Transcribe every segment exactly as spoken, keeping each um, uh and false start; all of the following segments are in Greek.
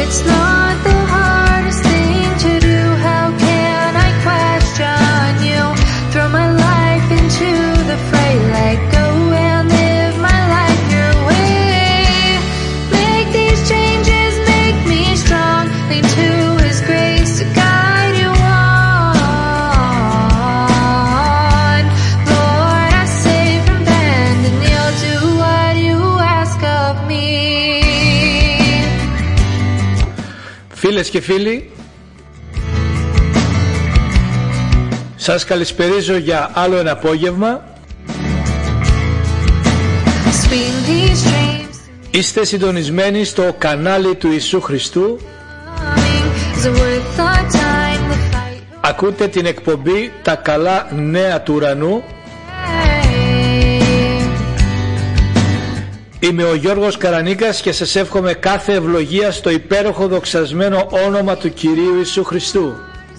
It's not the hardest thing to do. How can I question you? Throw my life into the fray, let go and live my life your way. Make these changes, make me strong. Lean to His grace to guide you on. Lord, I save from bend and kneel, do what you ask of me. Φίλες και φίλοι, σας καλησπερίζω για άλλο ένα απόγευμα. Είστε συντονισμένοι στο κανάλι του Ιησού Χριστού. Ακούτε την εκπομπή «Τα καλά νέα του ουρανού». Είμαι ο Γιώργος Καρανίκας και σας εύχομαι κάθε ευλογία στο υπέροχο δοξασμένο όνομα του Κυρίου Ιησού Χριστού.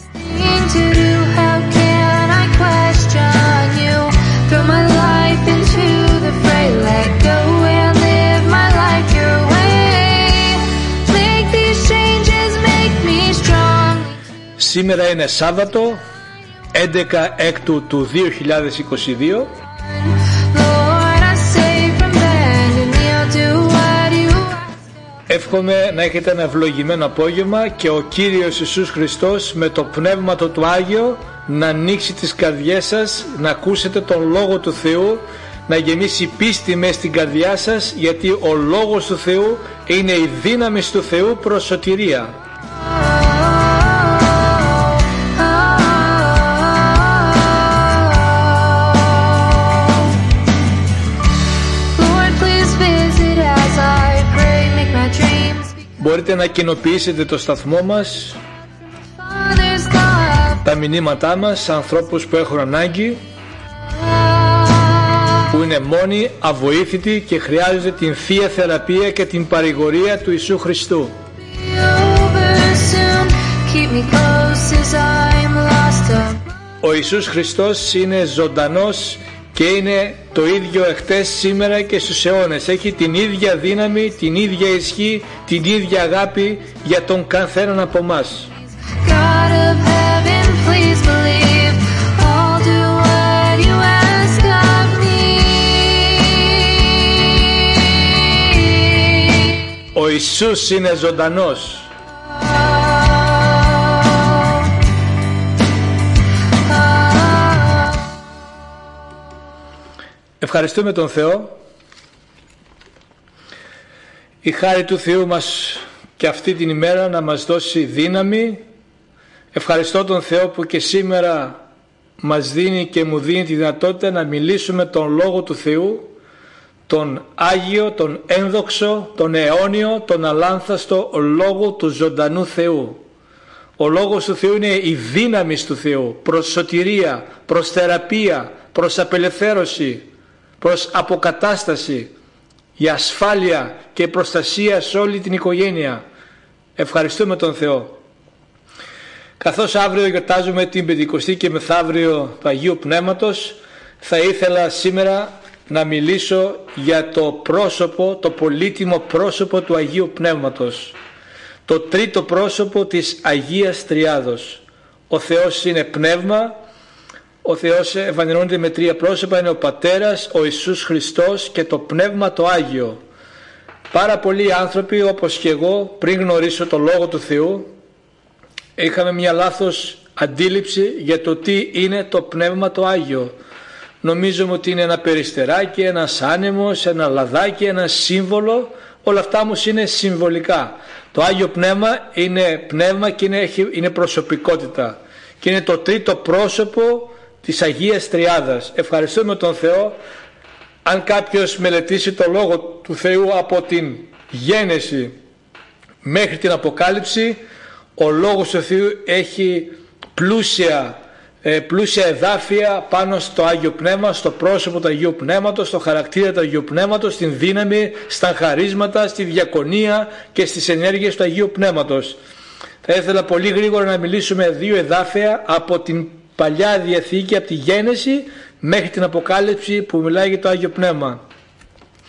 Σήμερα είναι Σάββατο, έντεκα Έκτου του δύο χιλιάδες είκοσι δύο. Εύχομαι να έχετε ένα ευλογημένο απόγευμα και ο Κύριος Ιησούς Χριστός με το Πνεύμα του Άγιο να ανοίξει τις καρδιές σας, να ακούσετε τον Λόγο του Θεού, να γεμίσει πίστη μες στην καρδιά σας, γιατί ο Λόγος του Θεού είναι η δύναμη του Θεού προς σωτηρία. Μπορείτε να κοινοποιήσετε το σταθμό μας, τα μηνύματά μας σε ανθρώπους που έχουν ανάγκη, που είναι μόνοι, αβοήθητοι και χρειάζονται την Θεία Θεραπεία και την παρηγορία του Ιησού Χριστού. Ο Ιησούς Χριστός είναι ζωντανός και είναι το ίδιο εχθές, σήμερα και στους αιώνες. Έχει την ίδια δύναμη, την ίδια ισχύ, την ίδια αγάπη για τον καθέναν από εμάς. Ο Ιησούς είναι ζωντανός. Ευχαριστούμε τον Θεό. Η χάρη του Θεού μας και αυτή την ημέρα να μας δώσει δύναμη. Ευχαριστώ τον Θεό που και σήμερα μας δίνει και μου δίνει τη δυνατότητα να μιλήσουμε τον Λόγο του Θεού, τον Άγιο, τον ένδοξο, τον αιώνιο, τον αλάνθαστο Λόγο του ζωντανού Θεού. Ο Λόγος του Θεού είναι η δύναμη του Θεού προς σωτηρία, προς θεραπεία, προς απελευθέρωση, προς αποκατάσταση, για ασφάλεια και προστασία σε όλη την οικογένεια. Ευχαριστούμε τον Θεό. Καθώς αύριο γιορτάζουμε την Πεντηκοστή και μεθαύριο του Αγίου Πνεύματος, θα ήθελα σήμερα να μιλήσω για το πρόσωπο, το πολύτιμο πρόσωπο του Αγίου Πνεύματος, το τρίτο πρόσωπο της Αγίας Τριάδος. Ο Θεός είναι πνεύμα. Ο Θεός εμφανίζεται με τρία πρόσωπα, είναι ο Πατέρας, ο Ιησούς Χριστός και το Πνεύμα το Άγιο. Πάρα πολλοί άνθρωποι όπως και εγώ πριν γνωρίσω το Λόγο του Θεού είχαμε μια λάθος αντίληψη για το τι είναι το Πνεύμα το Άγιο. Νομίζουμε ότι είναι ένα περιστεράκι, ένας άνεμος, ένα λαδάκι, ένα σύμβολο. Όλα αυτά όμως είναι συμβολικά. Το Άγιο Πνεύμα είναι πνεύμα και είναι, είναι προσωπικότητα και είναι το τρίτο πρόσωπο της Αγίας Τριάδας. Ευχαριστούμε τον Θεό. Αν κάποιος μελετήσει το Λόγο του Θεού από την Γένεση μέχρι την Αποκάλυψη, ο Λόγος του Θεού έχει πλούσια, ε, πλούσια εδάφια πάνω στο Άγιο Πνεύμα, στο πρόσωπο του Αγίου Πνεύματος, στο χαρακτήρα του Αγίου Πνεύματος, στην δύναμη, στα χαρίσματα, στη διακονία και στις ενέργειες του Αγίου Πνεύματος. Θα ήθελα πολύ γρήγορα να μιλήσουμε δύο εδάφια από την Παλιά Διαθήκη, από τη Γένεση μέχρι την Αποκάλυψη, που μιλάει για το Άγιο Πνεύμα.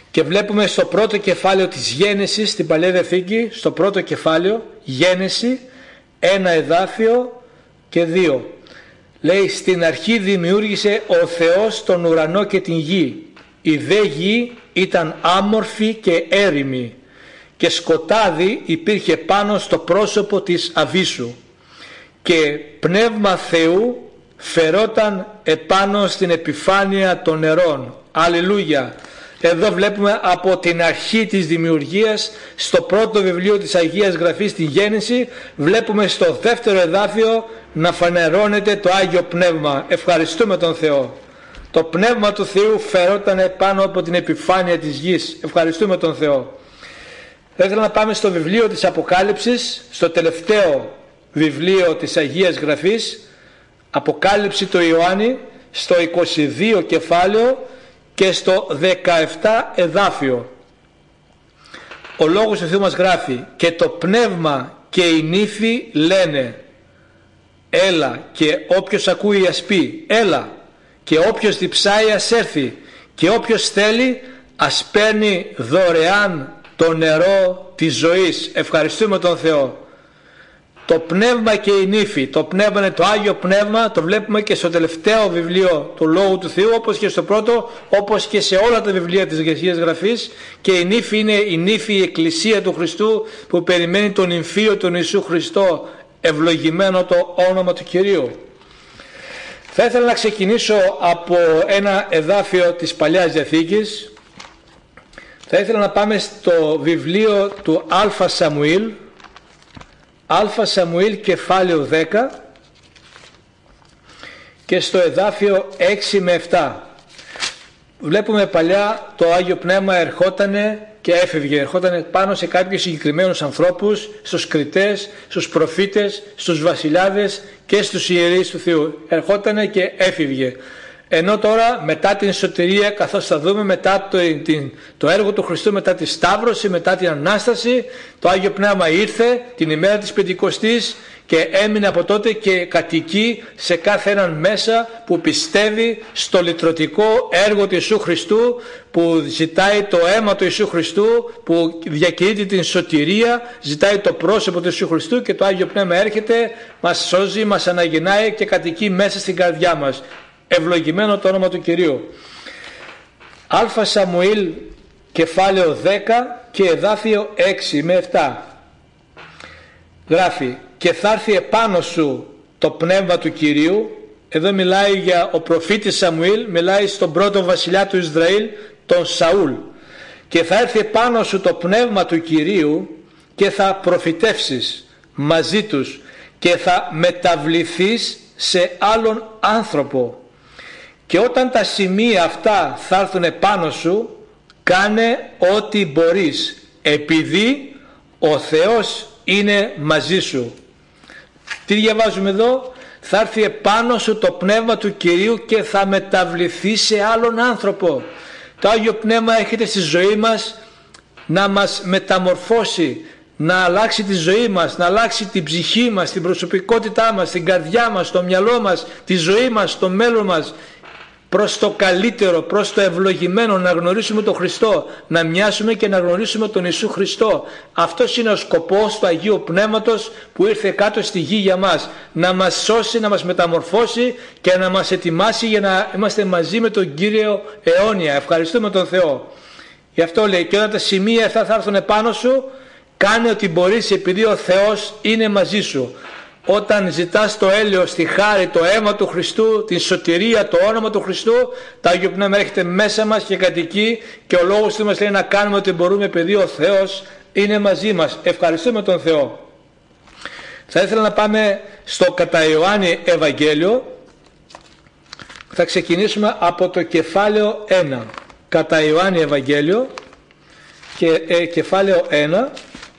Και βλέπουμε στο πρώτο κεφάλαιο της Γένεσης, στην Παλαιά Διαθήκη, στο πρώτο κεφάλαιο, Γένεση, ένα εδάφιο και δύο. Λέει, στην αρχή δημιούργησε ο Θεός τον ουρανό και την γη. Η δε γη ήταν άμορφη και έρημη και σκοτάδι υπήρχε πάνω στο πρόσωπο της αβύσσου και πνεύμα Θεού φερόταν επάνω στην επιφάνεια των νερών. Αλληλούια. Εδώ βλέπουμε από την αρχή της δημιουργίας, στο πρώτο βιβλίο της Αγίας Γραφής, τη Γέννηση, βλέπουμε στο δεύτερο εδάφιο να φανερώνεται το Άγιο Πνεύμα. Ευχαριστούμε τον Θεό. Το Πνεύμα του Θεού φερόταν πάνω από την επιφάνεια της γης. Ευχαριστούμε τον Θεό. Θα ήθελα να πάμε στο βιβλίο της Αποκάλυψης, στο τελευταίο βιβλίο της Αγίας Γραφής, Αποκάλυψη του Ιωάννη, στο είκοσι δύο κεφάλαιο και στο δεκαεπτά εδάφιο. Ο Λόγος του Θεού μας γράφει, και το πνεύμα και η νύφη λένε, έλα, και όποιος ακούει ας πει, έλα, και όποιος διψάει ας έρθει, και όποιος θέλει ας παίρνει δωρεάν το νερό της ζωής. Ευχαριστούμε τον Θεό. Το πνεύμα και η νύφη, το πνεύμα είναι το Άγιο Πνεύμα, το βλέπουμε και στο τελευταίο βιβλίο του Λόγου του Θεού, όπως και στο πρώτο, όπως και σε όλα τα βιβλία της Αγίας Γραφής. Και η νύφη είναι η νύφη, η Εκκλησία του Χριστού, που περιμένει τον νυμφίο τον Ιησού Χριστό. Ευλογημένο το όνομα του Κυρίου. Θα ήθελα να ξεκινήσω από ένα εδάφιο της Παλιάς Διαθήκης. Θα ήθελα να πάμε στο βιβλίο του Α Σαμουήλ, Α Σαμουήλ κεφάλαιο δέκα και στο εδάφιο έξι με επτά. Βλέπουμε παλιά το Άγιο Πνεύμα ερχότανε και έφευγε, ερχότανε πάνω σε κάποιους συγκεκριμένους ανθρώπους, στους κριτές, στους προφήτες, στους βασιλιάδες και στους ιερείς του Θεού. Ερχότανε και έφευγε. Ενώ τώρα μετά την σωτηρία, καθώς θα δούμε μετά το, την, το έργο του Χριστού, μετά τη Σταύρωση, μετά την Ανάσταση, το Άγιο Πνεύμα ήρθε την ημέρα της Πεντηκοστής και έμεινε από τότε και κατοικεί σε κάθε έναν μέσα που πιστεύει στο λυτρωτικό έργο του Ιησού Χριστού, που ζητάει το αίμα του Ιησού Χριστού, που διακηρύττει την σωτηρία, ζητάει το πρόσωπο του Ιησού Χριστού, και το Άγιο Πνεύμα έρχεται, μας σώζει, μας αναγεννάει και κατοικεί μέσα στην καρδιά μας. Ευλογημένο το όνομα του Κυρίου. Α Σαμουήλ κεφάλαιο δέκα και εδάφιο έξι με επτά. Γράφει, και θα έρθει επάνω σου το πνεύμα του Κυρίου. Εδώ μιλάει για ο προφήτης Σαμουήλ, μιλάει στον πρώτο βασιλιά του Ισραήλ, τον Σαούλ. Και θα έρθει επάνω σου το πνεύμα του Κυρίου και θα προφητεύσεις μαζί τους και θα μεταβληθείς σε άλλον άνθρωπο. Και όταν τα σημεία αυτά θα έρθουν επάνω σου, κάνε ό,τι μπορείς, επειδή ο Θεός είναι μαζί σου. Τι διαβάζουμε εδώ? Θα έρθει επάνω σου το πνεύμα του Κυρίου και θα μεταβληθεί σε άλλον άνθρωπο. Το Άγιο Πνεύμα έρχεται στη ζωή μας να μας μεταμορφώσει, να αλλάξει τη ζωή μας, να αλλάξει την ψυχή μας, την προσωπικότητά μας, την καρδιά μας, το μυαλό μας, τη ζωή μας, το μέλλον μας, προς το καλύτερο, προς το ευλογημένο, να γνωρίσουμε τον Χριστό, να μοιάσουμε και να γνωρίσουμε τον Ιησού Χριστό. Αυτός είναι ο σκοπός του Αγίου Πνεύματος που ήρθε κάτω στη γη για μας, να μας σώσει, να μας μεταμορφώσει και να μας ετοιμάσει για να είμαστε μαζί με τον Κύριο αιώνια. Ευχαριστούμε τον Θεό. Γι' αυτό λέει, και όταν τα σημεία αυτά θα έρθουν επάνω σου, κάνε ό,τι μπορείς, επειδή ο Θεός είναι μαζί σου. Όταν ζητάς το έλεος, τη χάρη, το αίμα του Χριστού, την σωτηρία, το όνομα του Χριστού, το Άγιο Πνεύμα έρχεται μέσα μας και κατοικεί, και ο λόγος του μας λέει να κάνουμε ό,τι μπορούμε, επειδή ο Θεός είναι μαζί μας. Ευχαριστούμε τον Θεό. Θα ήθελα να πάμε στο κατά Ιωάννη Ευαγγέλιο. Θα ξεκινήσουμε από το κεφάλαιο ένα. Κατά Ιωάννη Ευαγγέλιο και ε, κεφάλαιο ένα.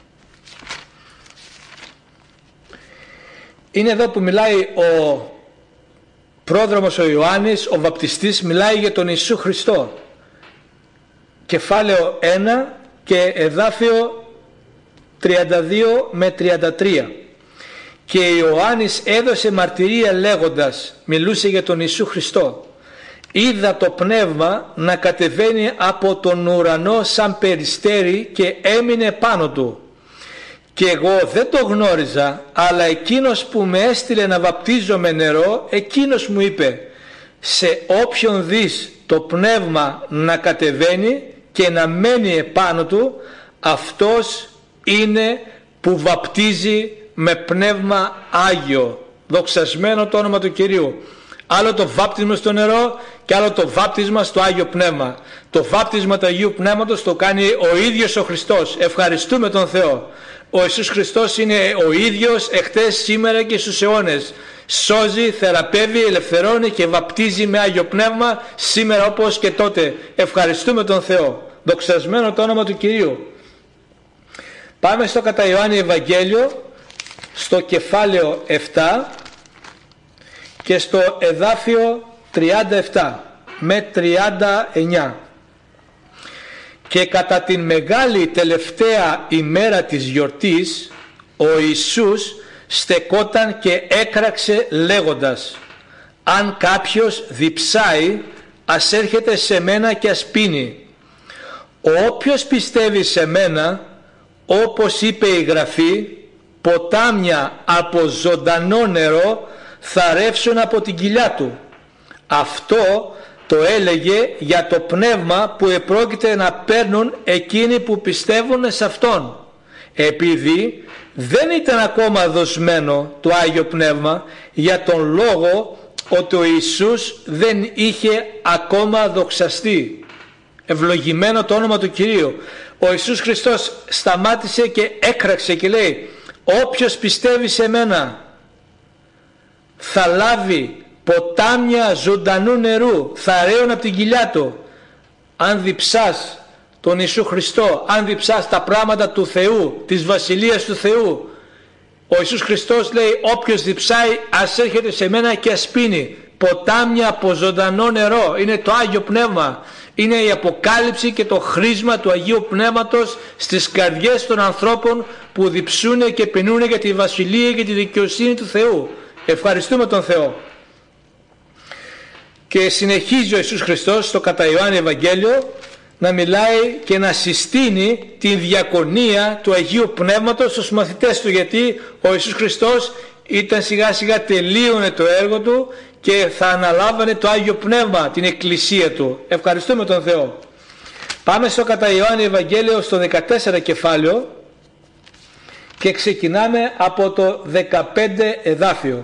Είναι εδώ που μιλάει ο πρόδρομος ο Ιωάννης, ο βαπτιστής, μιλάει για τον Ιησού Χριστό. Κεφάλαιο ένα και εδάφιο τριάντα δύο με τριάντα τρία. Και Ιωάννης έδωσε μαρτυρία λέγοντας, μιλούσε για τον Ιησού Χριστό, είδα το πνεύμα να κατεβαίνει από τον ουρανό σαν περιστέρι και έμεινε πάνω του. Και εγώ δεν το γνώριζα, αλλά εκείνος που με έστειλε να βαπτίζω με νερό, εκείνος μου είπε, σε όποιον δεις το πνεύμα να κατεβαίνει και να μένει επάνω του, αυτός είναι που βαπτίζει με πνεύμα Άγιο. Δοξασμένο το όνομα του Κυρίου. Άλλο το βάπτισμα στο νερό και άλλο το βάπτισμα στο Άγιο Πνεύμα. Το βάπτισμα του Αγίου Πνεύματος το κάνει ο ίδιος ο Χριστός. Ευχαριστούμε τον Θεό. Ο Ιησούς Χριστός είναι ο ίδιος εχθές, σήμερα και στους αιώνες. Σώζει, θεραπεύει, ελευθερώνει και βαπτίζει με Άγιο Πνεύμα σήμερα όπως και τότε. Ευχαριστούμε τον Θεό. Δοξασμένο το όνομα του Κυρίου. Πάμε στο κατά Ιωάννη Ευαγγέλιο, στο κεφάλαιο επτά και στο εδάφιο τριάντα επτά με τριάντα εννιά. Και κατά την μεγάλη τελευταία ημέρα της γιορτής, ο Ιησούς στεκόταν και έκραξε λέγοντας, αν κάποιος διψάει, ας έρχεται σε μένα και ας πίνει. Όποιος πιστεύει σε μένα, όπως είπε η Γραφή, ποτάμια από ζωντανό νερό θα ρεύσουν από την κοιλιά του. Αυτό το έλεγε για το πνεύμα που επρόκειται να παίρνουν εκείνοι που πιστεύουν σε Αυτόν, επειδή δεν ήταν ακόμα δοσμένο το Άγιο Πνεύμα, για τον λόγο ότι ο Ιησούς δεν είχε ακόμα δοξαστεί. Ευλογημένο το όνομα του Κυρίου. Ο Ιησούς Χριστός σταμάτησε και έκραξε και λέει, όποιος πιστεύει σε μένα θα λάβει ποτάμια ζωντανού νερού, θα ρέουν από την κοιλιά του. Αν διψάς τον Ιησού Χριστό, αν διψάς τα πράγματα του Θεού, της Βασιλείας του Θεού, ο Ιησούς Χριστός λέει, όποιος διψάει ας έρχεται σε μένα και ας πίνει. Ποτάμια από ζωντανό νερό, είναι το Άγιο Πνεύμα. Είναι η αποκάλυψη και το χρήσμα του Αγίου Πνεύματος στις καρδιές των ανθρώπων που διψούν και πεινούν για τη Βασιλεία και τη δικαιοσύνη του Θεού. Ευχαριστούμε τον Θεό. Και συνεχίζει ο Ιησούς Χριστός στο κατά Ιωάννη Ευαγγέλιο να μιλάει και να συστήνει την διακονία του Αγίου Πνεύματος στους μαθητές του, γιατί ο Ιησούς Χριστός ήταν σιγά σιγά τελείωνε το έργο του και θα αναλάβανε το Άγιο Πνεύμα, την Εκκλησία του. Ευχαριστούμε τον Θεό. Πάμε στο κατά Ιωάννη Ευαγγέλιο στο δεκατέσσερα κεφάλαιο και ξεκινάμε από το δεκαπέντε εδάφιο.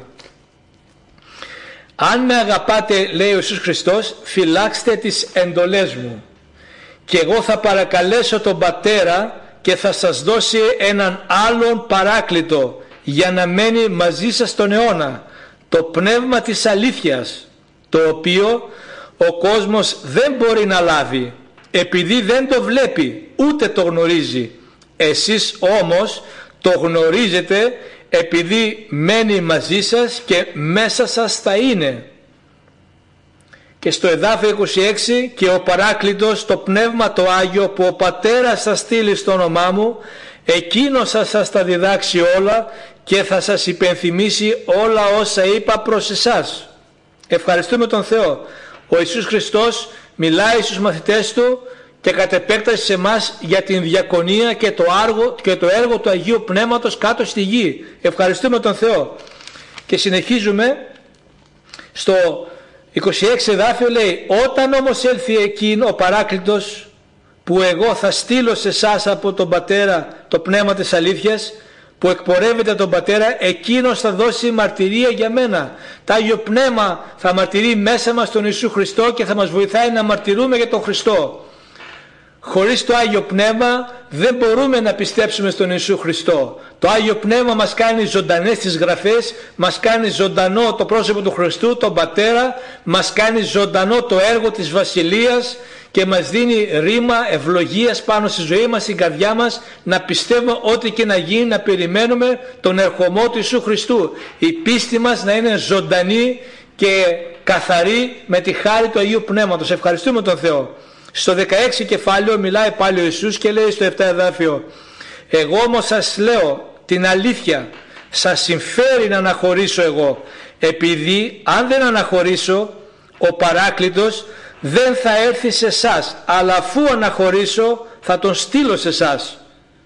Αν με αγαπάτε, λέει ο Ιησούς Χριστός, φυλάξτε τις εντολές μου και εγώ θα παρακαλέσω τον Πατέρα και θα σας δώσει έναν άλλον παράκλητο για να μένει μαζί σας τον αιώνα, το πνεύμα της αλήθειας, το οποίο ο κόσμος δεν μπορεί να λάβει επειδή δεν το βλέπει ούτε το γνωρίζει. Εσείς όμως το γνωρίζετε επειδή μένει μαζί σας και μέσα σας θα είναι. Και στο εδάφιο είκοσι έξι, και ο παράκλητος, το πνεύμα το Άγιο που ο Πατέρας θα στείλει στο όνομά μου, εκείνος θα σας τα διδάξει όλα και θα σας υπενθυμίσει όλα όσα είπα προς εσάς. Ευχαριστούμε τον Θεό. Ο Ιησούς Χριστός μιλάει στους μαθητές του και κατ' επέκταση σε εμάς για την διακονία και το, άργο, και το έργο του Αγίου Πνεύματος κάτω στη γη. Ευχαριστούμε τον Θεό. Και συνεχίζουμε στο είκοσι έξι εδάφιο, λέει, όταν όμως έλθει εκείνο ο παράκλητος που εγώ θα στείλω σε εσάς από τον Πατέρα, το πνεύμα της αλήθειας που εκπορεύεται τον Πατέρα, εκείνος θα δώσει μαρτυρία για μένα. Το Άγιο Πνεύμα θα μαρτυρεί μέσα μας τον Ιησού Χριστό και θα μας βοηθάει να μαρτυρούμε για τον Χριστό. Χωρίς το Άγιο Πνεύμα δεν μπορούμε να πιστέψουμε στον Ιησού Χριστό. Το Άγιο Πνεύμα μας κάνει ζωντανές τις Γραφές, μας κάνει ζωντανό το πρόσωπο του Χριστού, τον Πατέρα, μας κάνει ζωντανό το έργο της Βασιλείας και μας δίνει ρήμα ευλογίας πάνω στη ζωή μας, στην καρδιά μας, να πιστεύουμε ό,τι και να γίνει, να περιμένουμε τον ερχομό του Ιησού Χριστού. Η πίστη μας να είναι ζωντανή και καθαρή με τη χάρη του Αγίου Πνεύματος. Ευχαριστούμε τον Θεό. Στο δεκαέξι κεφάλαιο μιλάει πάλι ο Ιησούς και λέει στο επτά εδάφιο, εγώ όμως σας λέω την αλήθεια, σας συμφέρει να αναχωρήσω εγώ, επειδή αν δεν αναχωρήσω ο Παράκλητος δεν θα έρθει σε εσάς, αλλά αφού αναχωρήσω θα τον στείλω σε εσάς.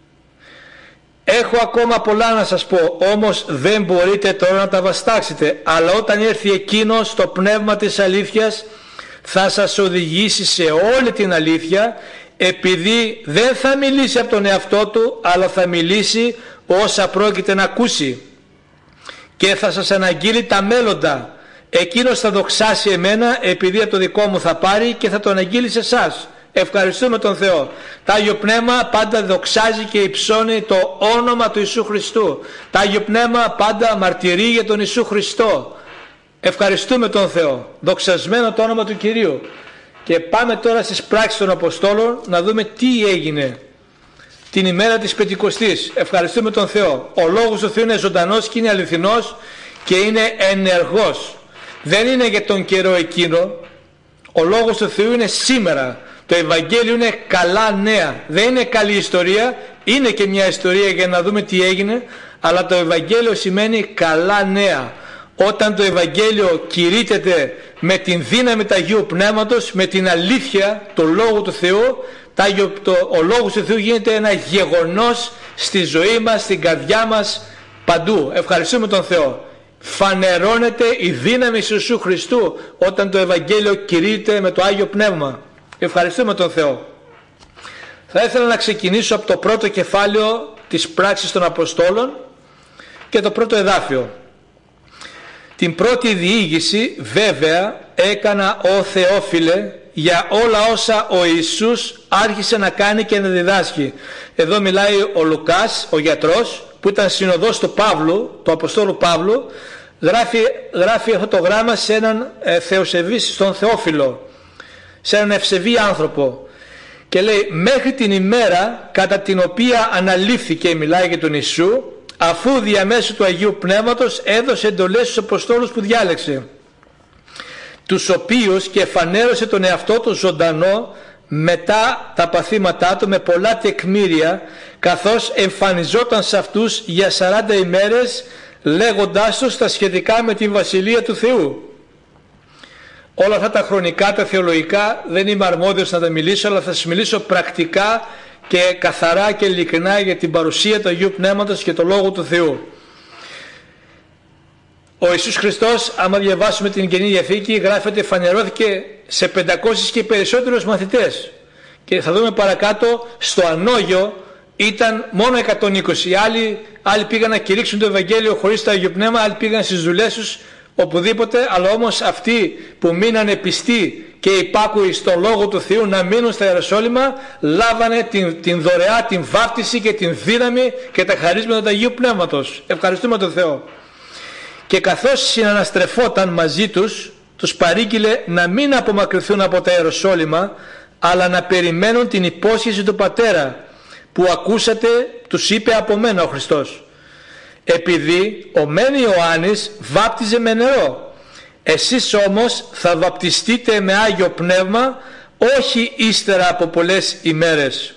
Έχω ακόμα πολλά να σας πω, όμως δεν μπορείτε τώρα να τα βαστάξετε, αλλά όταν έρθει εκείνος το πνεύμα της αλήθειας θα σας οδηγήσει σε όλη την αλήθεια, επειδή δεν θα μιλήσει από τον εαυτό του, αλλά θα μιλήσει όσα πρόκειται να ακούσει και θα σας αναγγείλει τα μέλλοντα. Εκείνος θα δοξάσει εμένα, επειδή από το δικό μου θα πάρει και θα το αναγγείλει σε εσάς. Ευχαριστούμε τον Θεό. Το Άγιο Πνεύμα πάντα δοξάζει και υψώνει το όνομα του Ιησού Χριστού. Το Άγιο Πνεύμα πάντα μαρτυρεί για τον Ιησού Χριστό. Ευχαριστούμε τον Θεό. Δοξασμένο το όνομα του Κυρίου. Και πάμε τώρα στις πράξεις των Αποστόλων να δούμε τι έγινε την ημέρα της Πεντηκοστής. Ευχαριστούμε τον Θεό. Ο Λόγος του Θεού είναι ζωντανός και είναι αληθινός και είναι ενεργός. Δεν είναι για τον καιρό εκείνο. Ο Λόγος του Θεού είναι σήμερα. Το Ευαγγέλιο είναι καλά νέα. Δεν είναι καλή ιστορία. Είναι και μια ιστορία για να δούμε τι έγινε. Αλλά το Ευαγγέλιο σημαίνει καλά νέα. Όταν το Ευαγγέλιο κηρύττεται με την δύναμη του Αγίου Πνεύματος, με την αλήθεια, το Λόγο του Θεού, το, ο Λόγος του Θεού γίνεται ένα γεγονός στη ζωή μας, στην καρδιά μας, παντού. Ευχαριστούμε τον Θεό. Φανερώνεται η δύναμη του Ιησού Χριστού όταν το Ευαγγέλιο κηρύττεται με το Άγιο Πνεύμα. Ευχαριστούμε τον Θεό. Θα ήθελα να ξεκινήσω από το πρώτο κεφάλαιο της πράξης των Αποστόλων και το πρώτο εδάφιο. Την πρώτη διήγηση βέβαια έκανα, ο Θεόφιλε, για όλα όσα ο Ιησούς άρχισε να κάνει και να διδάσκει. Εδώ μιλάει ο Λουκάς, ο γιατρός, που ήταν συνοδός του Παύλου, του Αποστόλου Παύλου. Γράφει, γράφει αυτό το γράμμα σε έναν ε, θεοσεβή, στον Θεόφιλο, σε έναν ευσεβή άνθρωπο, και λέει: μέχρι την ημέρα κατά την οποία αναλήφθηκε, μιλάει για τον Ιησού, αφού διαμέσου του Αγίου Πνεύματος έδωσε εντολές στους Αποστόλους που διάλεξε, τους οποίους και φανέρωσε τον εαυτό του ζωντανό μετά τα παθήματά του με πολλά τεκμήρια, καθώς εμφανιζόταν σε αυτούς για σαράντα ημέρες, λέγοντάς τους τα σχετικά με την Βασιλεία του Θεού. Όλα αυτά τα χρονικά, τα θεολογικά, δεν είμαι αρμόδιος να τα μιλήσω, αλλά θα σας μιλήσω πρακτικά και καθαρά και ειλικρινά για την παρουσία του Αγίου Πνεύματος και το Λόγο του Θεού. Ο Ιησούς Χριστός, άμα διαβάσουμε την Καινή Διαθήκη, γράφεται φανερώθηκε σε πεντακόσιους και περισσότερους μαθητές. Και θα δούμε παρακάτω, στο Ανόγιο ήταν μόνο εκατόν είκοσι. Άλλοι, άλλοι πήγαν να κηρύξουν το Ευαγγέλιο χωρίς το Άγιο Πνεύμα, άλλοι πήγαν στις δουλειές τους, οπουδήποτε, αλλά όμως αυτοί που μείνανε πιστοί και υπάκουοι στον Λόγο του Θεού να μείνουν στα Ιεροσόλυμα, λάβανε την, την δωρεά, την βάπτιση και την δύναμη και τα χαρίσματα του Αγίου Πνεύματος. Ευχαριστούμε τον Θεό. Και καθώς συναναστρεφόταν μαζί τους, τους παρήγγειλε να μην απομακρυνθούν από τα Ιεροσόλυμα, αλλά να περιμένουν την υπόσχεση του Πατέρα, που ακούσατε, τους είπε από μένα ο Χριστός. Επειδή ο μεν Ιωάννης βάπτιζε με νερό, εσείς όμως θα βαπτιστείτε με Άγιο Πνεύμα όχι ύστερα από πολλές ημέρες.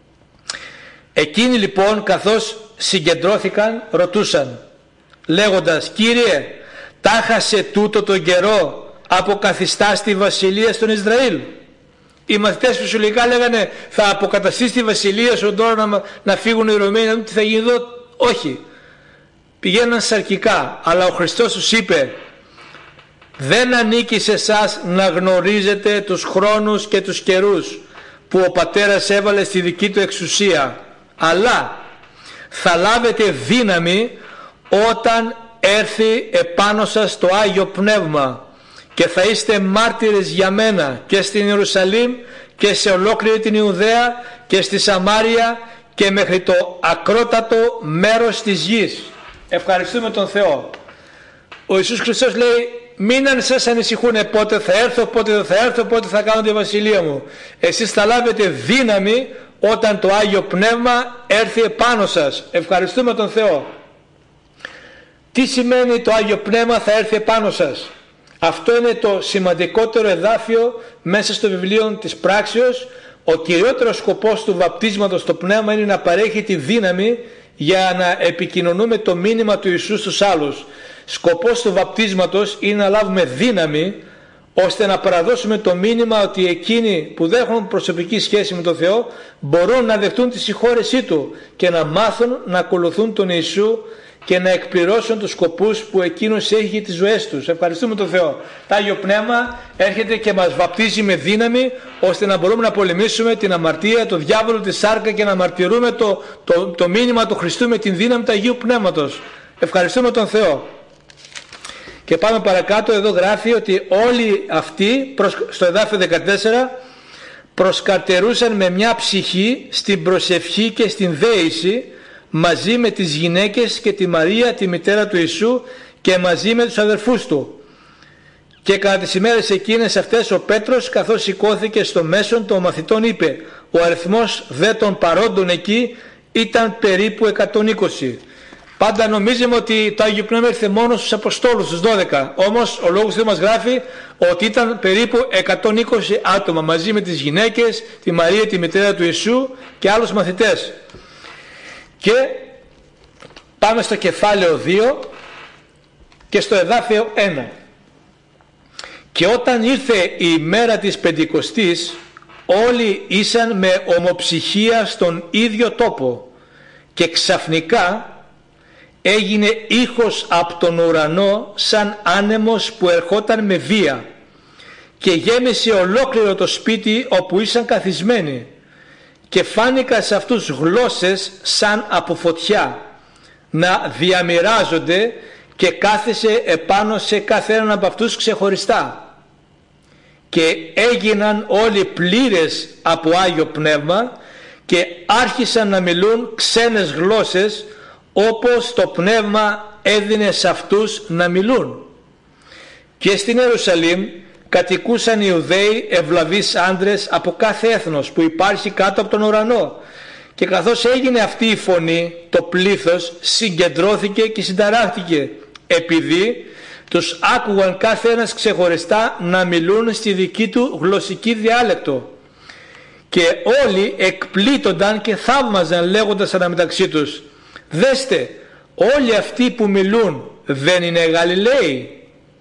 Εκείνοι λοιπόν, καθώς συγκεντρώθηκαν, ρωτούσαν λέγοντας: Κύριε, τάχασε τούτο τον καιρό αποκαθιστάς τη βασιλεία στον Ισραήλ? Οι μαθητές φυσιολογικά λέγανε: θα αποκαταστήσει τη βασιλεία σου τώρα να, να φύγουν οι Ρωμαίοι, να δουν τι θα γίνει εδώ? Όχι. Πηγαίναν σαρκικά, αλλά ο Χριστός τους είπε: δεν ανήκει σε εσάς να γνωρίζετε τους χρόνους και τους καιρούς που ο Πατέρας έβαλε στη δική του εξουσία, αλλά θα λάβετε δύναμη όταν έρθει επάνω σας το Άγιο Πνεύμα, και θα είστε μάρτυρες για μένα και στην Ιερουσαλήμ και σε ολόκληρη την Ιουδαία και στη Σαμάρια και μέχρι το ακρότατο μέρος της γης. Ευχαριστούμε τον Θεό. Ο Ιησούς Χριστός λέει: μην σας ανησυχούν πότε θα έρθω, πότε δεν θα έρθω, πότε θα κάνω τη βασιλεία μου. Εσείς θα λάβετε δύναμη όταν το Άγιο Πνεύμα έρθει επάνω σας. Ευχαριστούμε τον Θεό. Τι σημαίνει το Άγιο Πνεύμα θα έρθει επάνω σας? Αυτό είναι το σημαντικότερο εδάφιο μέσα στο βιβλίο της Πράξεως. Ο κυριότερος σκοπός του βαπτίσματος στο Πνεύμα είναι να παρέχει τη δύναμη για να επικοινωνούμε το μήνυμα του Ιησού στους άλλους. Σκοπός του βαπτίσματος είναι να λάβουμε δύναμη ώστε να παραδώσουμε το μήνυμα ότι εκείνοι που δεν έχουν προσωπική σχέση με τον Θεό μπορούν να δεχτούν τη συγχώρεσή Του και να μάθουν να ακολουθούν τον Ιησού και να εκπληρώσουν τους σκοπούς που εκείνος έχει για τις ζωές τους. Ευχαριστούμε τον Θεό. Το Άγιο Πνεύμα έρχεται και μας βαπτίζει με δύναμη ώστε να μπορούμε να πολεμήσουμε την αμαρτία, το διάβολο, τη σάρκα και να μαρτυρούμε το, το, το μήνυμα του Χριστού με την δύναμη του Αγίου Πνεύματος. Ευχαριστούμε τον Θεό. Και πάμε παρακάτω, εδώ γράφει ότι όλοι αυτοί, στο εδάφιο δεκατέσσερα, προσκαρτερούσαν με μια ψυχή στην προσευχή και στην δέηση μαζί με τις γυναίκες και τη Μαρία τη μητέρα του Ιησού και μαζί με τους αδερφούς του. Και κατά τις ημέρες εκείνες αυτές ο Πέτρος, καθώς σηκώθηκε στο μέσον των μαθητών, είπε: ο αριθμός δε των παρόντων εκεί ήταν περίπου εκατόν είκοσι. Πάντα νομίζουμε ότι το Άγιο Πνεύμα ήρθε μόνο στους Αποστόλους, στους δώδεκα. Όμως ο Λόγος του μας γράφει ότι ήταν περίπου εκατόν είκοσι άτομα μαζί με τις γυναίκες, τη Μαρία τη μητέρα του Ιησού και άλλους μαθητές. Και πάμε στο κεφάλαιο δύο και στο εδάφιο ένα. Και όταν ήρθε η ημέρα της Πεντηκοστής, όλοι ήσαν με ομοψυχία στον ίδιο τόπο και ξαφνικά έγινε ήχος από τον ουρανό σαν άνεμος που ερχόταν με βία και γέμισε ολόκληρο το σπίτι όπου ήσαν καθισμένοι και φάνηκαν σε αυτούς γλώσσες σαν από φωτιά να διαμοιράζονται και κάθεσε επάνω σε κάθε έναν από αυτούς ξεχωριστά και έγιναν όλοι πλήρες από Άγιο Πνεύμα και άρχισαν να μιλούν ξένες γλώσσες όπως το Πνεύμα έδινε σε αυτούς να μιλούν. Και στην Ιερουσαλήμ κατοικούσαν Ιουδαίοι ευλαβείς άντρες από κάθε έθνος που υπάρχει κάτω από τον ουρανό. Και καθώς έγινε αυτή η φωνή, το πλήθος συγκεντρώθηκε και συνταράχθηκε, επειδή τους άκουγαν κάθε ένας ξεχωριστά να μιλούν στη δική του γλωσσική διάλεκτο. Και όλοι εκπλήττονταν και θαύμαζαν λέγοντας αναμεταξύ τους: δέστε, όλοι αυτοί που μιλούν δεν είναι Γαλιλαίοι?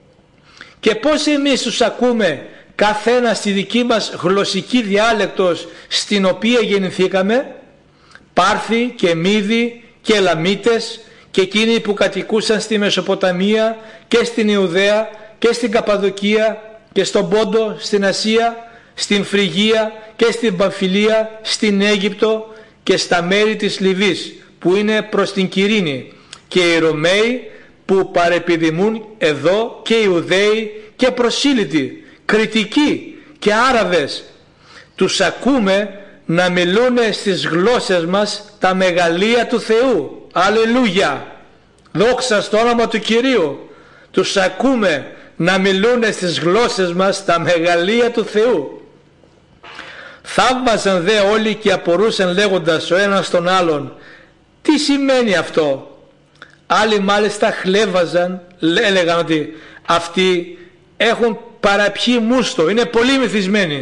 Και πώς εμείς τους ακούμε καθένα στη δική μας γλωσσική διάλεκτος στην οποία γεννηθήκαμε? Πάρθοι και Μίδοι και Ελαμίτες και εκείνοι που κατοικούσαν στη Μεσοποταμία και στην Ιουδαία και στην Καπαδοκία και στον Πόντο, στην Ασία, στην Φρυγία και στην Παμφιλία, στην Αίγυπτο και στα μέρη της Λιβύης που είναι προς την Κυρίνη, και οι Ρωμαίοι που παρεπιδημούν εδώ, και οι Ιουδαίοι και προσήλυτοι, Κρητικοί και Άραβες. Τους ακούμε να μιλούν στις γλώσσες μας τα μεγαλεία του Θεού. Αλληλούια, δόξα στο όνομα του Κυρίου. Τους ακούμε να μιλούν στις γλώσσες μας τα μεγαλεία του Θεού. Θαύμαζαν δε όλοι και απορούσαν λέγοντας ο ένας τον άλλον: τι σημαίνει αυτό? Άλλοι μάλιστα χλέβαζαν, έλεγαν ότι αυτοί έχουν παραπιεί μούστο, είναι πολύ μυθισμένοι.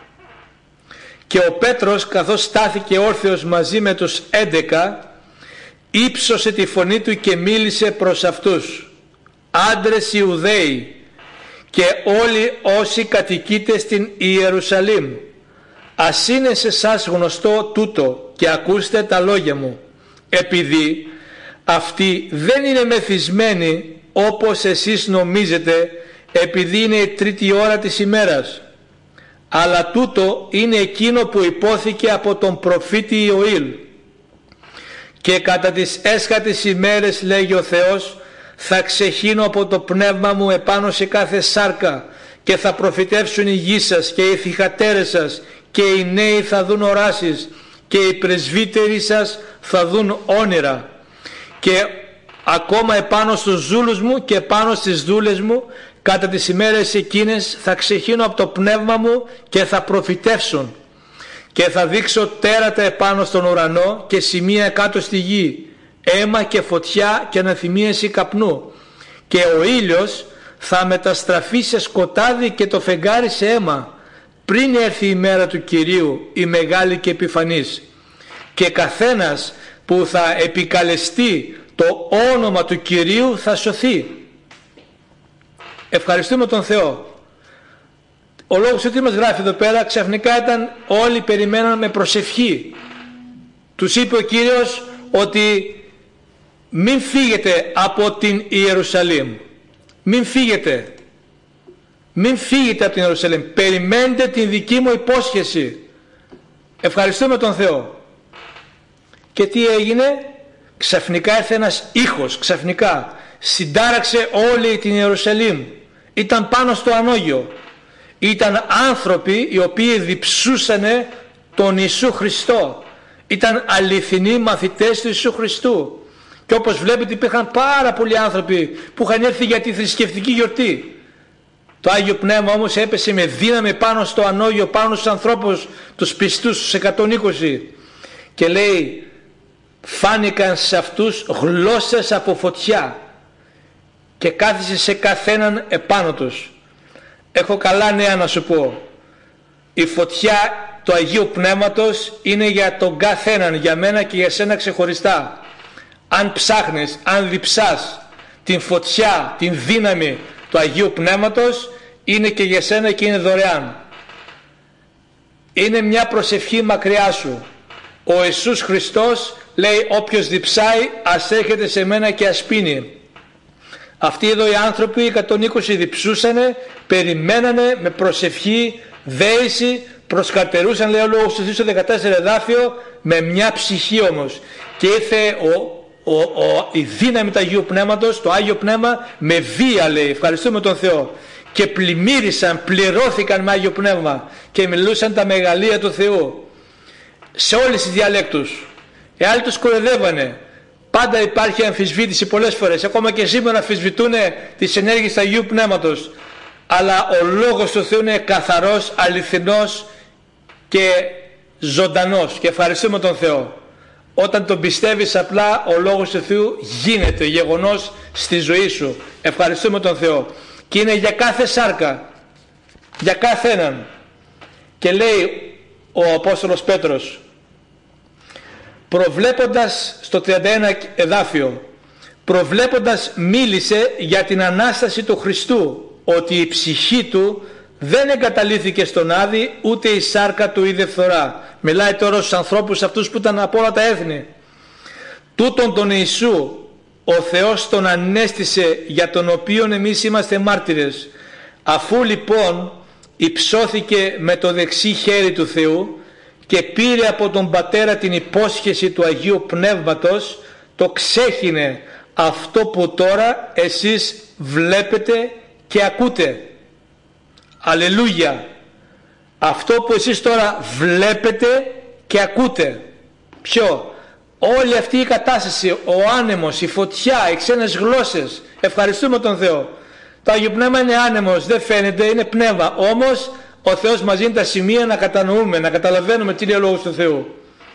Και ο Πέτρος, καθώς στάθηκε όρθιος μαζί με τους έντεκα, ύψωσε τη φωνή του και μίλησε προς αυτούς: άντρες Ιουδαίοι και όλοι όσοι κατοικείτε στην Ιερουσαλήμ, ας είναι σε εσάς γνωστό τούτο και ακούστε τα λόγια μου, επειδή αυτοί δεν είναι μεθυσμένοι όπως εσείς νομίζετε, επειδή είναι η τρίτη ώρα της ημέρας, αλλά τούτο είναι εκείνο που υπόθηκε από τον προφήτη Ιωήλ. Και κατά τις έσχατες ημέρες, λέγει ο Θεός, θα ξεχύνω από το πνεύμα μου επάνω σε κάθε σάρκα και θα προφητεύσουν οι γη σας και οι θυγατέρες σας, και οι νέοι θα δουν οράσεις και οι πρεσβύτεροι σας θα δουν όνειρα. Και ακόμα επάνω στους ζούλους μου και πάνω στις δούλες μου κατά τις ημέρες εκείνες θα ξεχύνω από το πνεύμα μου και θα προφητεύσουν, και θα δείξω τέρατα επάνω στον ουρανό και σημεία κάτω στη γη, αίμα και φωτιά και αναθυμίαση καπνού, και ο ήλιος θα μεταστραφεί σε σκοτάδι και το φεγγάρι σε αίμα, πριν έρθει η μέρα του Κυρίου, η μεγάλη και επιφανής. Και καθένας που θα επικαλεστεί το όνομα του Κυρίου θα σωθεί. Ευχαριστούμε τον Θεό. ο λόγος ότι μας γράφει εδώ πέρα, ξαφνικά ήταν όλοι περιμέναν με προσευχή. Τους είπε ο Κύριος ότι μην φύγετε από την Ιερουσαλήμ. Μην φύγετε. Μην φύγετε από την Ιερουσαλήμ. Περιμένετε την δική μου υπόσχεση. Ευχαριστούμε τον Θεό. Και τι έγινε? Ξαφνικά έρθε ένας ήχος, ξαφνικά συντάραξε όλη την Ιερουσαλήμ. Ήταν πάνω στο ανώγιο. Ήταν άνθρωποι οι οποίοι διψούσανε τον Ιησού Χριστό. Ήταν αληθινοί μαθητές του Ιησού Χριστού. Και όπως βλέπετε υπήρχαν πάρα πολλοί άνθρωποι που είχαν έρθει για τη θρησκευτική γιορτή. Το Άγιο Πνεύμα όμως έπεσε με δύναμη πάνω στο ανώγιο, πάνω στους ανθρώπους, τους πιστούς, τους εκατόν είκοσι. Και λέει, φάνηκαν σε αυτούς γλώσσες από φωτιά και κάθισε σε καθέναν επάνω τους. Έχω καλά νέα να σου πω. Η φωτιά του Αγίου Πνεύματος είναι για τον καθέναν, για μένα και για σένα ξεχωριστά. Αν ψάχνεις, αν διψάς την φωτιά, την δύναμη του Αγίου Πνεύματος, είναι και για σένα και είναι δωρεάν. Είναι μια προσευχή μακριά σου. Ο Ιησούς Χριστός λέει, όποιος διψάει ας έρχεται σε μένα και ας πίνει. Αυτοί εδώ οι άνθρωποι, οι εκατόν είκοσι, διψούσανε, περιμένανε με προσευχή, δέηση, προσκαρτερούσαν, λέει ο λόγος του στο δεκατέσσερα εδάφιο, με μια ψυχή όμως. Και ήρθε ο, ο, ο, η δύναμη του Αγίου Πνεύματος, το Άγιο Πνεύμα, με βία, λέει, ευχαριστούμε τον Θεό. Και πλημμύρισαν, πληρώθηκαν με Άγιο Πνεύμα και μιλούσαν τα μεγαλεία του Θεού. Σε όλες τις διαλέκτους. Οι άλλοι τους κορεδεύανε. Πάντα υπάρχει αμφισβήτηση πολλές φορές. Ακόμα και σήμερα αμφισβητούν τις ενέργειες του Αγίου Πνεύματος. Αλλά ο λόγος του Θεού είναι καθαρός, αληθινός και ζωντανός. Και ευχαριστούμε τον Θεό. Όταν τον πιστεύεις απλά, ο λόγος του Θεού γίνεται γεγονός στη ζωή σου. Ευχαριστούμε τον Θεό. Και είναι για κάθε σάρκα. Για κάθε έναν. Και λέει ο Απόστολος Πέτρος, προβλέποντας στο τριάντα ένα εδάφιο, προβλέποντας μίλησε για την Ανάσταση του Χριστού, ότι η ψυχή του δεν εγκαταλείφθηκε στον Άδη, ούτε η σάρκα του είδε φθορά. Μιλάει τώρα στους ανθρώπους αυτούς που ήταν από όλα τα έθνη. Τούτον τον Ιησού ο Θεός τον ανέστησε, για τον οποίον εμείς είμαστε μάρτυρες. Αφού λοιπόν υψώθηκε με το δεξί χέρι του Θεού και πήρε από τον Πατέρα την υπόσχεση του Αγίου Πνεύματος, το ξέχυνε αυτό που τώρα εσείς βλέπετε και ακούτε. Αλληλούια! Αυτό που εσείς τώρα βλέπετε και ακούτε. Ποιο? Όλη αυτή η κατάσταση, ο άνεμος, η φωτιά, οι ξένες γλώσσες. Ευχαριστούμε τον Θεό. Το Άγιο Πνεύμα είναι άνεμος, δεν φαίνεται, είναι πνεύμα. Όμως ο Θεός μας δίνει τα σημεία να κατανοούμε, να καταλαβαίνουμε τι είναι ο λόγος του Θεού.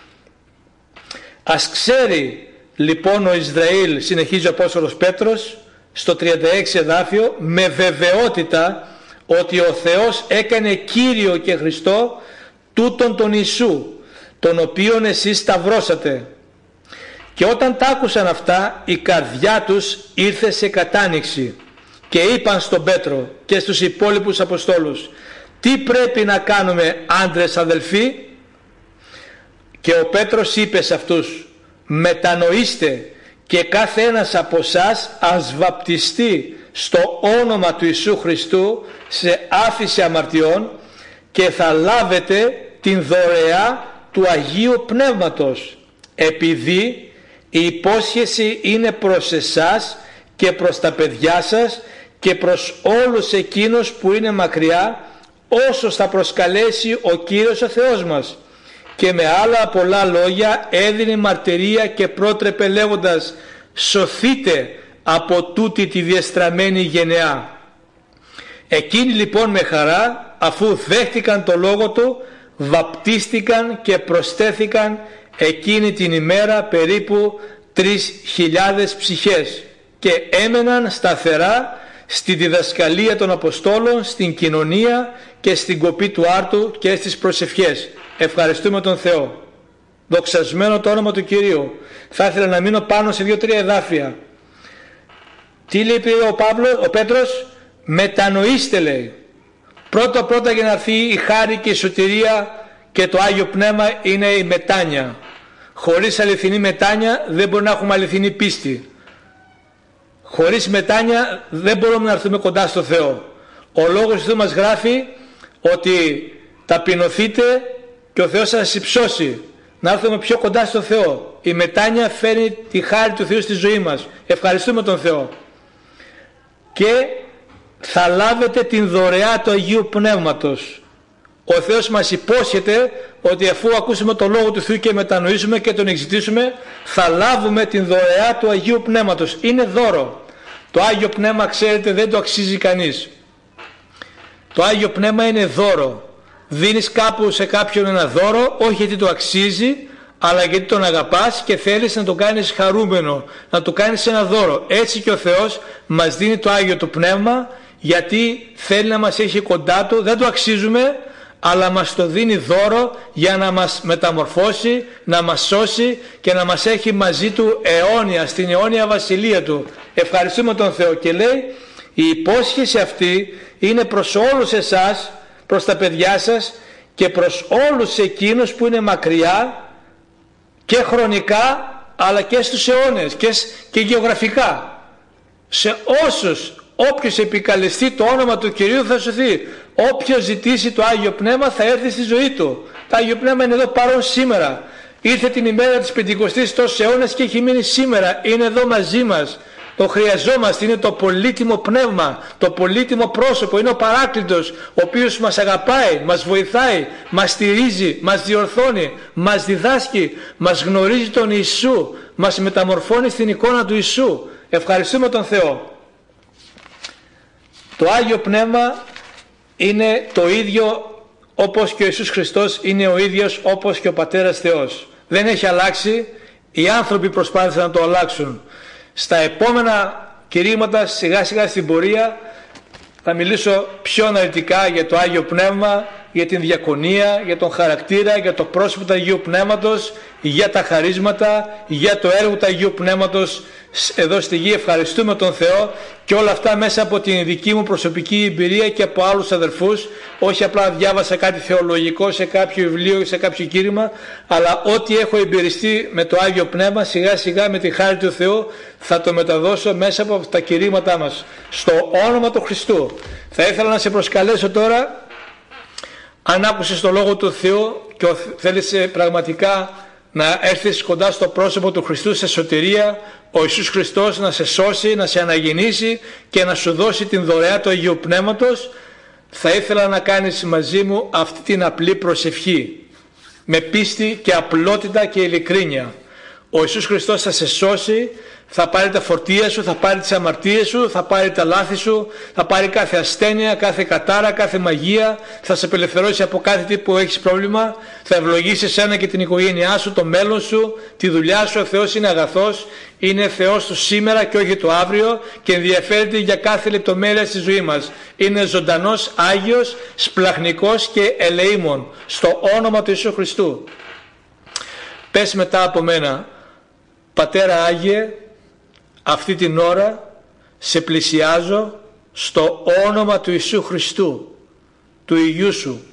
Ας ξέρει λοιπόν ο Ισραήλ, συνεχίζει ο Απόστολος Πέτρος στο τριάντα έξι εδάφιο, με βεβαιότητα ότι ο Θεός έκανε Κύριο και Χριστό τούτον τον Ιησού, τον οποίον εσείς σταυρώσατε. Και όταν τα άκουσαν αυτά, η καρδιά τους ήρθε σε κατάνοιξη και είπαν στον Πέτρο και στους υπόλοιπους Αποστόλους, τι πρέπει να κάνουμε, άντρες αδελφοί? Και ο Πέτρος είπε σε αυτούς, μετανοήστε και κάθε ένας από εσάς ας βαπτιστεί στο όνομα του Ιησού Χριστού σε άφηση αμαρτιών και θα λάβετε την δωρεά του Αγίου Πνεύματος, επειδή η υπόσχεση είναι προς εσάς και προς τα παιδιά σας και προς όλους εκείνους που είναι μακριά, όσους θα προσκαλέσει ο Κύριος ο Θεός μας. Και με άλλα πολλά λόγια έδινε μαρτυρία και πρότρεπε λέγοντας, σωθείτε από τούτη τη διεστραμμένη γενεά. Εκείνοι λοιπόν με χαρά, αφού δέχτηκαν το λόγο του, βαπτίστηκαν και προστέθηκαν εκείνη την ημέρα περίπου τρεις χιλιάδες ψυχές και έμεναν σταθερά στη διδασκαλία των Αποστόλων, στην κοινωνία και στην κοπή του άρτου και στις προσευχές. Ευχαριστούμε τον Θεό. Δοξασμένο το όνομα του Κυρίου. Θα ήθελα να μείνω πάνω σε δύο-τρία εδάφια. Τι λέει ο Παύλος, ο Πέτρος? Μετανοήστε, λέει. Πρώτα πρώτα για να έρθει η χάρη και η σωτηρία και το Άγιο Πνεύμα είναι η μετάνοια. Χωρίς αληθινή μετάνοια δεν μπορούμε να έχουμε αληθινή πίστη. Χωρίς μετάνοια δεν μπορούμε να έρθουμε κοντά στο Θεό. Ο Λόγος του Θεού μας γράφει ότι ταπεινωθείτε και ο Θεός θα σας υψώσει. Να έρθουμε πιο κοντά στο Θεό. Η μετάνοια φέρνει τη χάρη του Θεού στη ζωή μας. Ευχαριστούμε τον Θεό. Και θα λάβετε την δωρεά του Αγίου Πνεύματος. Ο Θεός μας υπόσχεται ότι αφού ακούσουμε τον Λόγο του Θεού και μετανοήσουμε και τον εξητήσουμε, θα λάβουμε την δωρεά του Αγίου Πνεύματος. Είναι δώρο. Το Άγιο Πνεύμα, ξέρετε, δεν το αξίζει κανείς. Το Άγιο Πνεύμα είναι δώρο. Δίνεις κάπου σε κάποιον ένα δώρο, όχι γιατί το αξίζει, αλλά γιατί τον αγαπάς και θέλεις να το κάνεις χαρούμενο, να το κάνεις ένα δώρο. Έτσι και ο Θεός μας δίνει το Άγιο του Πνεύμα, γιατί θέλει να μας έχει κοντά Του, δεν το αξίζουμε, αλλά μας το δίνει δώρο για να μας μεταμορφώσει, να μας σώσει και να μας έχει μαζί Του αιώνια, στην αιώνια βασιλεία Του. Ευχαριστούμε τον Θεό. Και λέει, η υπόσχεση αυτή είναι προς όλους εσάς, προς τα παιδιά σας και προς όλους εκείνους που είναι μακριά και χρονικά αλλά και στους αιώνες και, και γεωγραφικά. Σε όσους, όποιος επικαλεστεί το όνομα του Κυρίου θα σωθεί. Όποιος ζητήσει το Άγιο Πνεύμα θα έρθει στη ζωή του. Το Άγιο Πνεύμα είναι εδώ παρόν σήμερα. Ήρθε την ημέρα της Πεντηκοστής τόσους αιώνες και έχει μείνει σήμερα. Είναι εδώ μαζί μας. Το χρειαζόμαστε, είναι το πολύτιμο πνεύμα, το πολύτιμο πρόσωπο, είναι ο Παράκλητος, ο οποίος μας αγαπάει, μας βοηθάει, μας στηρίζει, μας διορθώνει, μας διδάσκει, μας γνωρίζει τον Ιησού, μας μεταμορφώνει στην εικόνα του Ιησού. Ευχαριστούμε τον Θεό. Το Άγιο Πνεύμα είναι το ίδιο όπως και ο Ιησούς Χριστός είναι ο ίδιος όπως και ο Πατέρας Θεός. Δεν έχει αλλάξει, οι άνθρωποι προσπάθησαν να το αλλάξουν. Στα επόμενα κηρύγματα, σιγά σιγά στην πορεία, θα μιλήσω πιο αναλυτικά για το Άγιο Πνεύμα, για την διακονία, για τον χαρακτήρα, για το πρόσωπο του Αγίου Πνεύματος, για τα χαρίσματα, για το έργο του Αγίου Πνεύματος εδώ στη γη. Ευχαριστούμε τον Θεό και όλα αυτά μέσα από την δική μου προσωπική εμπειρία και από άλλους αδερφούς. Όχι απλά διάβασα κάτι θεολογικό σε κάποιο βιβλίο ή σε κάποιο κήρυγμα, αλλά ό,τι έχω εμπειριστεί με το Άγιο Πνεύμα, σιγά σιγά με τη χάρη του Θεού θα το μεταδώσω μέσα από τα κηρύγματά μας. Στο όνομα του Χριστού. Θα ήθελα να σε προσκαλέσω τώρα, αν άκουσες το Λόγο του Θεού και θέλεις πραγματικά να έρθεις κοντά στο πρόσωπο του Χριστού σε σωτηρία, ο Ιησούς Χριστός να σε σώσει, να σε αναγεννήσει και να σου δώσει την δωρεά του Αγίου Πνεύματος, θα ήθελα να κάνεις μαζί μου αυτή την απλή προσευχή με πίστη και απλότητα και ειλικρίνεια. Ο Ιησούς Χριστός θα σε σώσει, θα πάρει τα φορτία σου, θα πάρει τις αμαρτίες σου, θα πάρει τα λάθη σου, θα πάρει κάθε ασθένεια, κάθε κατάρα, κάθε μαγεία, θα σε απελευθερώσει από κάθε τι που έχεις πρόβλημα, θα ευλογήσει εσένα και την οικογένειά σου, το μέλλον σου, τη δουλειά σου. Ο Θεός είναι αγαθός, είναι Θεός του σήμερα και όχι του αύριο και ενδιαφέρεται για κάθε λεπτομέρεια στη ζωή μας. Είναι ζωντανός, Άγιος, σπλαχνικός και ελεήμων. Στο όνομα του Ιησού Χριστού. Πες μετά από μένα, Πατέρα Άγιε, αυτή την ώρα σε πλησιάζω στο όνομα του Ιησού Χριστού, του Υιού Σου.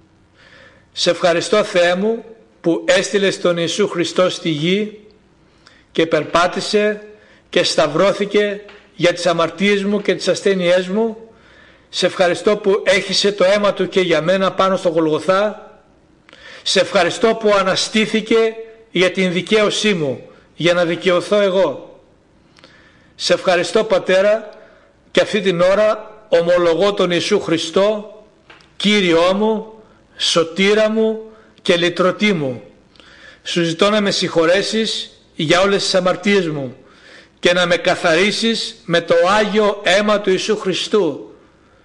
Σε ευχαριστώ, Θεέ μου, που έστειλες τον Ιησού Χριστό στη γη και περπάτησε και σταυρώθηκε για τις αμαρτίες μου και τις ασθένειές μου. Σε ευχαριστώ που έχισε το αίμα Του και για μένα πάνω στο Γολγοθά. Σε ευχαριστώ που αναστήθηκε για την δικαίωσή μου, για να δικαιωθώ εγώ. Σε ευχαριστώ, Πατέρα, και αυτή την ώρα ομολογώ τον Ιησού Χριστό, Κύριό μου, Σωτήρα μου και Λυτρωτή μου. Σου ζητώ να με συγχωρέσεις για όλες τις αμαρτίες μου και να με καθαρίσεις με το Άγιο αίμα του Ιησού Χριστού.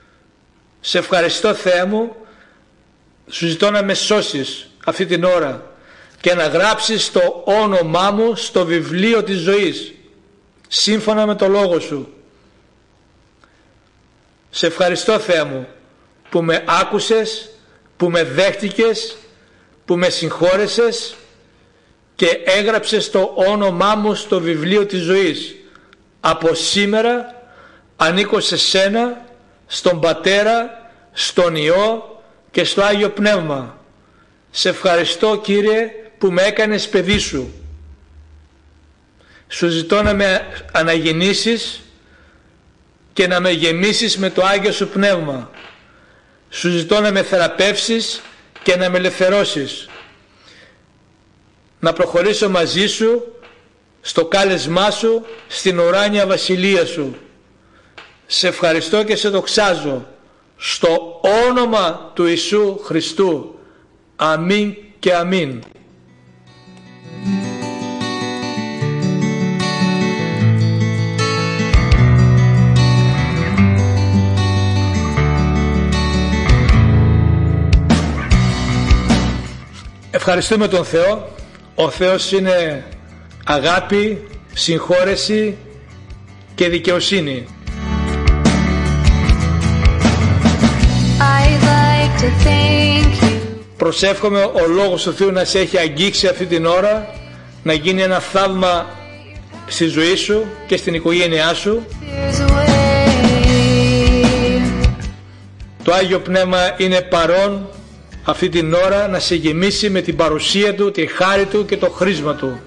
Σε ευχαριστώ, Θεέ μου, σου ζητώ να με σώσεις αυτή την ώρα και να γράψεις το όνομά μου στο βιβλίο της ζωής, σύμφωνα με το Λόγο Σου. Σε ευχαριστώ, Θεέ μου, που με άκουσες, που με δέχτηκες, που με συγχώρεσες και έγραψες το όνομά μου στο βιβλίο της ζωής. Από σήμερα ανήκω σε Σένα, στον Πατέρα, στον Υιό και στο Άγιο Πνεύμα. Σε ευχαριστώ, Κύριε, που με έκανες παιδί σου. Σου ζητώ να με αναγεννήσεις και να με γεμίσεις με το Άγιο σου Πνεύμα. Σου ζητώ να με θεραπεύσεις και να με ελευθερώσεις. Να προχωρήσω μαζί σου στο κάλεσμά σου, στην ουράνια βασιλεία σου. Σε ευχαριστώ και σε δοξάζω στο όνομα του Ιησού Χριστού. Αμήν και αμήν. Ευχαριστούμε τον Θεό. Ο Θεός είναι αγάπη, συγχώρεση και δικαιοσύνη. Like to thank you. Προσεύχομαι ο Λόγος του Θεού να σε έχει αγγίξει αυτή την ώρα, να γίνει ένα θαύμα στη ζωή σου και στην οικογένειά σου. Το Άγιο Πνεύμα είναι παρόν αυτή την ώρα να σε γεμίσει με την παρουσία του, τη χάρη του και το χρήσμα του.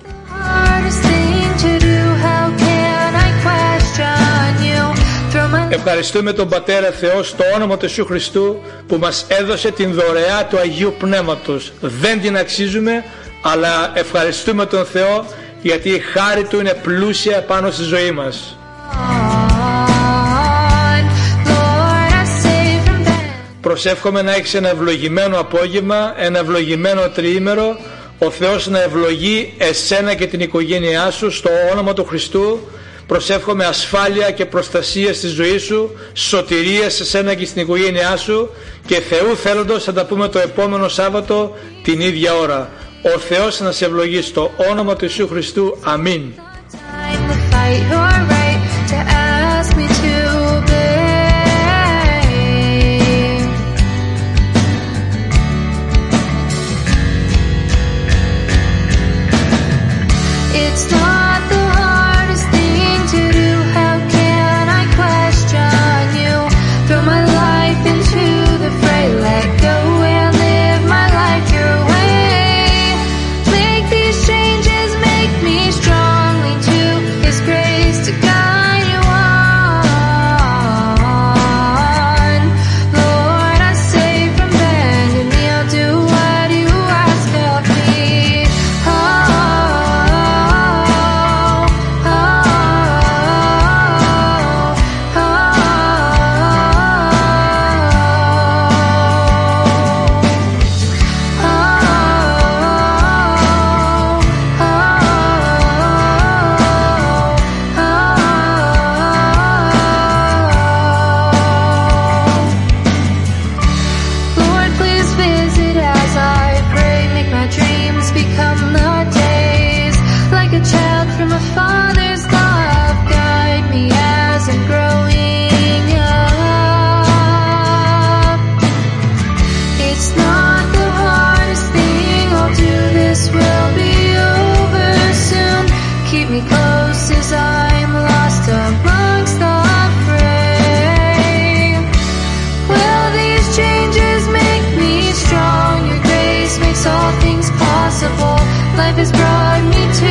Ευχαριστούμε τον Πατέρα Θεό στο όνομα του Ιησού Χριστού που μας έδωσε την δωρεά του Αγίου Πνεύματος. Δεν την αξίζουμε, αλλά ευχαριστούμε τον Θεό γιατί η χάρη του είναι πλούσια πάνω στη ζωή μας. Προσεύχομαι να έχεις ένα ευλογημένο απόγευμα, ένα ευλογημένο τριήμερο, ο Θεός να ευλογεί εσένα και την οικογένειά σου στο όνομα του Χριστού. Προσεύχομαι ασφάλεια και προστασία στη ζωή σου, σωτηρία σε σένα και στην οικογένειά σου και Θεού θέλοντος θα τα πούμε το επόμενο Σάββατο την ίδια ώρα. Ο Θεός να σε ευλογεί στο όνομα του Ιησού Χριστού. Αμήν. Life has brought me to